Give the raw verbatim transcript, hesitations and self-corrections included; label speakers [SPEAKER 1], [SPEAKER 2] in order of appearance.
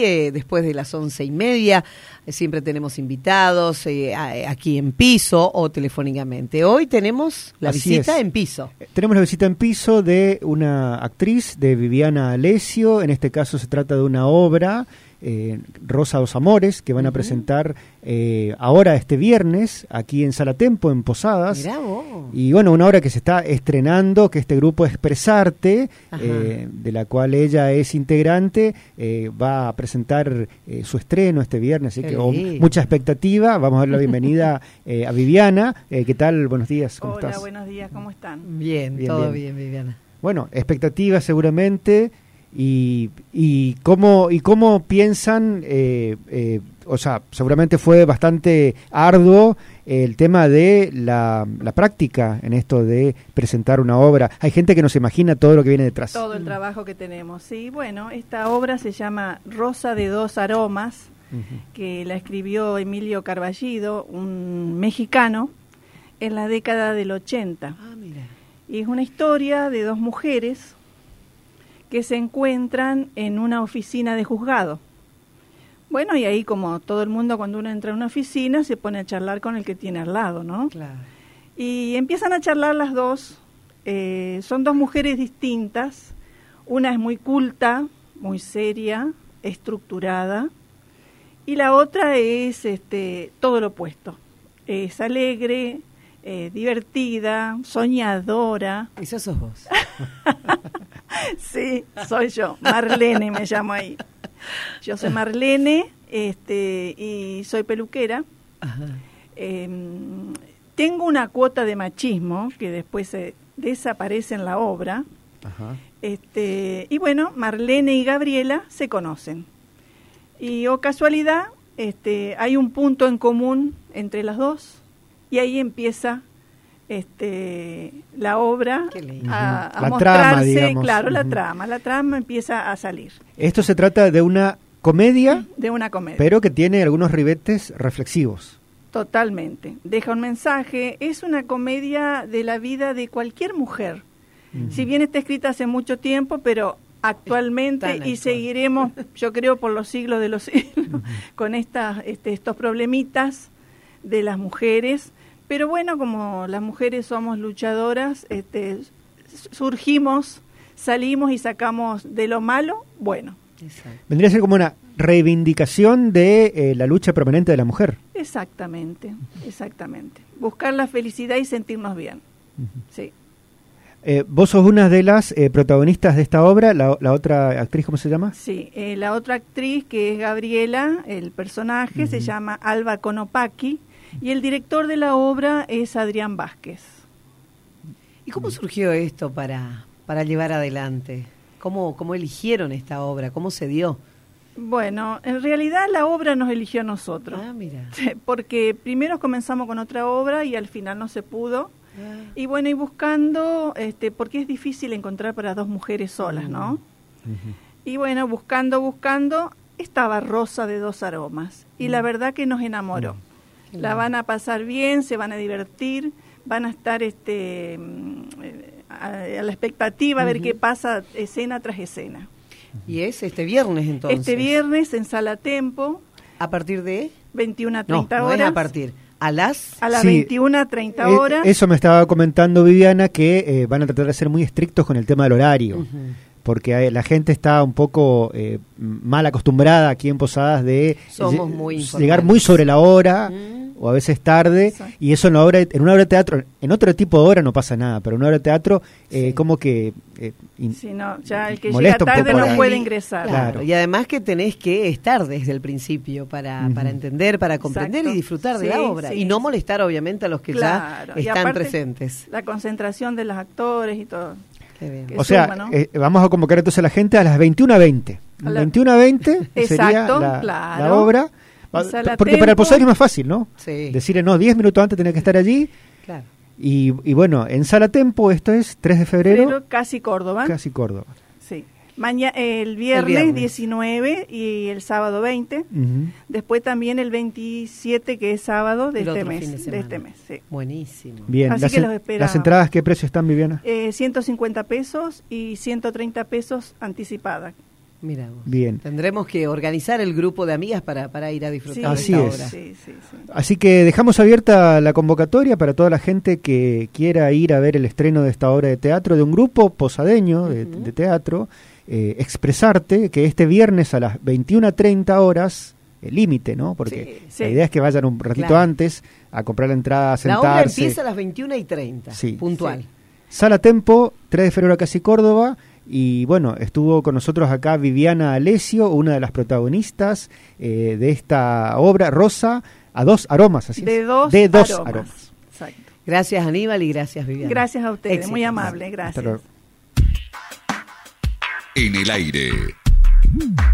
[SPEAKER 1] aquí, eh, después de las once y media. Eh, siempre tenemos invitados eh, a, aquí en piso o telefónicamente. Hoy tenemos la
[SPEAKER 2] Así
[SPEAKER 1] visita
[SPEAKER 2] es.
[SPEAKER 1] en piso.
[SPEAKER 2] Tenemos la visita en piso de una actriz, de Viviana Alessio. En este caso se trata de una obra, eh, Rosa dos Amores, que van a uh-huh. presentar eh, ahora este viernes aquí en Sala Tempo, en Posadas.
[SPEAKER 1] Mirá vos.
[SPEAKER 2] Y bueno, una obra que se está estrenando, que este grupo Expresarte, eh, de la cual ella es integrante, eh, va a presentar eh, su estreno este viernes, así Qué que oh, mucha expectativa. Vamos a dar la bienvenida eh, a Viviana. Eh, ¿Qué tal? Buenos días, ¿cómo
[SPEAKER 3] Hola,
[SPEAKER 2] estás?
[SPEAKER 3] buenos días, ¿cómo están?
[SPEAKER 1] Bien, bien todo bien. bien, Viviana.
[SPEAKER 2] Bueno, expectativa seguramente. Y, y cómo y cómo piensan, eh, eh, o sea, seguramente fue bastante arduo el tema de la, la práctica en esto de presentar una obra. Hay gente que no se imagina todo lo que viene detrás.
[SPEAKER 3] Todo el trabajo que tenemos, sí. Bueno, esta obra se llama Rosa de dos Aromas, uh-huh. que la escribió Emilio Carballido, un mexicano, en la década del ochenta.
[SPEAKER 1] Ah, mira.
[SPEAKER 3] Y es una historia de dos mujeres que se encuentran en una oficina de juzgado. Bueno, y ahí como todo el mundo cuando uno entra a una oficina se pone a charlar con el que tiene al lado, ¿no?
[SPEAKER 1] Claro.
[SPEAKER 3] Y empiezan a charlar las dos. Eh, son dos mujeres distintas. Una es muy culta, muy seria, estructurada, y la otra es este, todo lo opuesto. Es alegre, eh, divertida, soñadora.
[SPEAKER 1] ¿Esa sos vos?
[SPEAKER 3] Sí, soy yo. Marlene me llamo ahí. Yo soy Marlene este, y soy peluquera. Ajá. Eh, tengo una cuota de machismo que después se desaparece en la obra. Ajá. Este, y bueno, Marlene y Gabriela se conocen. Y o casualidad, este, hay un punto en común entre las dos y ahí empieza este la obra a, a
[SPEAKER 2] la
[SPEAKER 3] mostrarse,
[SPEAKER 2] trama, digamos.
[SPEAKER 3] claro,
[SPEAKER 2] uh-huh.
[SPEAKER 3] la trama, la trama empieza a salir.
[SPEAKER 2] Esto se trata de una comedia,
[SPEAKER 3] de una comedia,
[SPEAKER 2] pero que tiene algunos ribetes reflexivos.
[SPEAKER 3] Totalmente, deja un mensaje, es una comedia de la vida de cualquier mujer. Uh-huh. Si bien está escrita hace mucho tiempo, pero actualmente y seguiremos, yo creo, por los siglos de los siglos, uh-huh. con estas este, estos problemitas de las mujeres. Pero bueno, como las mujeres somos luchadoras, este, surgimos, salimos y sacamos de lo malo, bueno.
[SPEAKER 2] Exacto. Vendría a ser como una reivindicación de eh, la lucha permanente de la mujer.
[SPEAKER 3] Exactamente, exactamente. Buscar la felicidad y sentirnos bien. Uh-huh. Sí.
[SPEAKER 2] Eh, vos sos una de las eh, protagonistas de esta obra, la, la otra actriz, ¿cómo se llama?
[SPEAKER 3] Sí, eh, la otra actriz, que es Gabriela, el personaje, uh-huh. se llama Alba Conopaki. Y el director de la obra es Adrián Vázquez.
[SPEAKER 1] ¿Y cómo surgió esto para, para llevar adelante? ¿Cómo, ¿Cómo eligieron esta obra? ¿Cómo se dio?
[SPEAKER 3] Bueno, en realidad la obra nos eligió a nosotros.
[SPEAKER 1] Ah, mira.
[SPEAKER 3] Porque primero comenzamos con otra obra y al final no se pudo. Ah. Y bueno, y buscando, este, porque es difícil encontrar para dos mujeres solas, ¿no? Uh-huh. Y bueno, buscando, buscando, estaba Rosa de dos Aromas. Y uh-huh. la verdad que nos enamoró. Uh-huh. La van a pasar bien, se van a divertir, van a estar este a, a la expectativa uh-huh. a ver qué pasa escena tras escena.
[SPEAKER 1] ¿Y es este viernes entonces?
[SPEAKER 3] Este viernes en Sala Tempo.
[SPEAKER 1] ¿A partir de?
[SPEAKER 3] veintiuna a treinta
[SPEAKER 1] no,
[SPEAKER 3] horas.
[SPEAKER 1] No es a partir. ¿A las?
[SPEAKER 3] A las
[SPEAKER 2] sí,
[SPEAKER 3] veintiuna a treinta horas.
[SPEAKER 2] Eh, eso me estaba comentando Viviana, que eh, van a tratar de ser muy estrictos con el tema del horario. Uh-huh. Porque la gente está un poco eh, mal acostumbrada aquí en Posadas de
[SPEAKER 1] Somos muy
[SPEAKER 2] llegar muy sobre la hora mm. o a veces tarde. Exacto. Y eso en, la obra, en una obra de teatro, en otro tipo de obra no pasa nada, pero en una obra de teatro eh, sí. como que eh, in,
[SPEAKER 3] sí, no, ya el que llega tarde no puede ingresar.
[SPEAKER 1] Claro. Claro. Y además que tenés que estar desde el principio para, uh-huh. para entender, para comprender Exacto. y disfrutar sí, de la obra. Sí. Y no molestar obviamente a los que claro. ya están presentes.
[SPEAKER 3] La concentración de los actores y todo.
[SPEAKER 2] O sea, suma, ¿no? eh, vamos a convocar entonces a la gente a las veintiuna a veinte. A la... veintiuna a veinte sería la,
[SPEAKER 3] claro.
[SPEAKER 2] la obra. La porque para el posario es más fácil, ¿no?
[SPEAKER 1] Sí.
[SPEAKER 2] Decirle, no, diez minutos antes tenés que estar allí.
[SPEAKER 1] Claro.
[SPEAKER 2] Y, y bueno, en Sala Tempo, esto es tres de febrero.
[SPEAKER 3] Pero casi Córdoba.
[SPEAKER 2] Casi Córdoba.
[SPEAKER 3] Sí. Mañana, el, viernes el viernes diecinueve y el sábado veinte. Uh-huh. Después también el veintisiete, que es sábado de, este mes, de, de este mes. Sí.
[SPEAKER 1] Buenísimo.
[SPEAKER 2] Bien,
[SPEAKER 3] Así
[SPEAKER 2] las,
[SPEAKER 3] que los esperamos.
[SPEAKER 2] ¿Las entradas qué precio están, Viviana?
[SPEAKER 3] Eh, ciento cincuenta pesos y ciento treinta pesos anticipada.
[SPEAKER 1] Mira vos.
[SPEAKER 2] Bien.
[SPEAKER 1] Tendremos que organizar el grupo de amigas para, para ir a disfrutar
[SPEAKER 2] sí,
[SPEAKER 1] de
[SPEAKER 2] así
[SPEAKER 1] esta
[SPEAKER 2] es.
[SPEAKER 1] obra.
[SPEAKER 3] Sí, sí, sí.
[SPEAKER 2] Así que dejamos abierta la convocatoria para toda la gente que quiera ir a ver el estreno de esta obra de teatro de un grupo posadeño de, uh-huh. de teatro, eh, Expresarte, que este viernes a las veintiuna treinta horas, el límite, ¿no? Porque
[SPEAKER 3] sí, sí.
[SPEAKER 2] la idea es que vayan un ratito
[SPEAKER 1] claro.
[SPEAKER 2] antes a comprar la entrada, a sentarse.
[SPEAKER 1] La obra empieza a las veintiuna y treinta,
[SPEAKER 2] sí.
[SPEAKER 1] puntual.
[SPEAKER 2] Sí. Sala Tempo, tres de febrero, casi Córdoba. Y bueno, estuvo con nosotros acá Viviana Alessio, una de las protagonistas eh, de esta obra, Rosa, a dos aromas, así
[SPEAKER 3] de
[SPEAKER 2] es.
[SPEAKER 3] Dos
[SPEAKER 2] de dos
[SPEAKER 3] aromas.
[SPEAKER 2] aromas.
[SPEAKER 3] Exacto.
[SPEAKER 1] Gracias, Aníbal, y gracias, Viviana.
[SPEAKER 3] Gracias a ustedes,
[SPEAKER 1] Éxito.
[SPEAKER 3] muy amable, gracias.
[SPEAKER 2] Hasta luego.
[SPEAKER 4] En el aire.